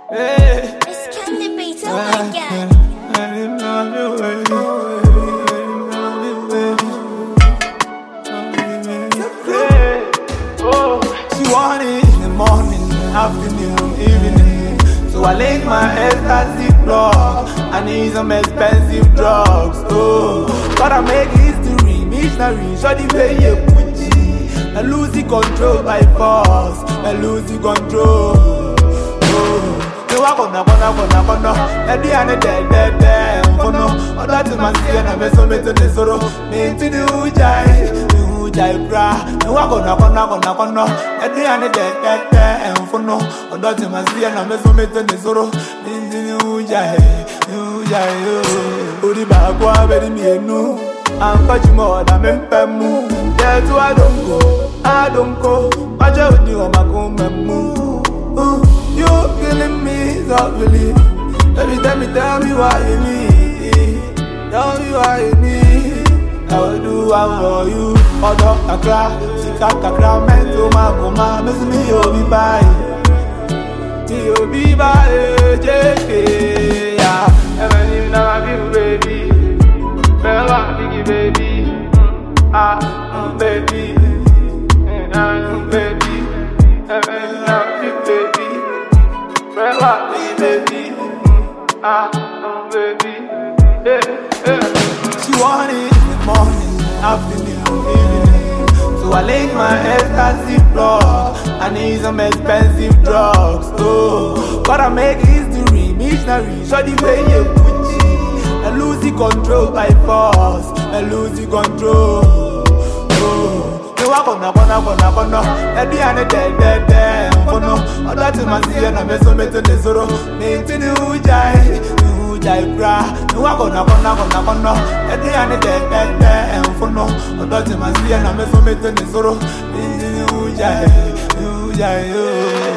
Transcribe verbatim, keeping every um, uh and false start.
Hey. It's Candy Beat, oh my god. I didn't love you, baby. She want it in the morning, afternoon, evening. So I laid my ecstasy plug. I need some expensive drugs. Oh, but I make history, missionary. Show the way you put it. I lose the control by force. I lose the control. Oh, you walk on the corner, corner, corner. At the end of the day, day, for no. All that is my skin, I'm a so better than sorrow. Me to the ujai. Jai bra, you walk on a corner, corner, corner. At the end of the day, and for no, or not in my sea, and I'm a so better than sorrow. In the new jai, new jai, oh, the bagua, very me, no. I'm catching more than me, Pemu. That's why I don't go, I don't go. I just do my come you killing me softly. Every time you tell me why you need, tell me why you need. I will do one for you. Odo kakra, sika kakra, mento makoma, miss me obi bye, me obi bye, J K. Yeah, ever you know you baby, bella biggie baby, ah baby, ah baby, ever you know you baby, bella biggie baby, ah baby, yeah yeah. She want it. Morning, afternoon, evening. So I laid my ecstasy plug. I need some expensive drugs. Oh, but I make history, missionary. Show the way you put it. I lose the control by force. I lose the control. Oh, you walk on a corner, corner, corner. At the end of the day, day, for no. All that is my sin, I'm a so better than sorrow. Me to the ujai. Jai bra, you walk on a corner, corner, corner. At the end of the day, and for no, or not in my sea, and I'm a so better than sorrow. You jai, you jai, you.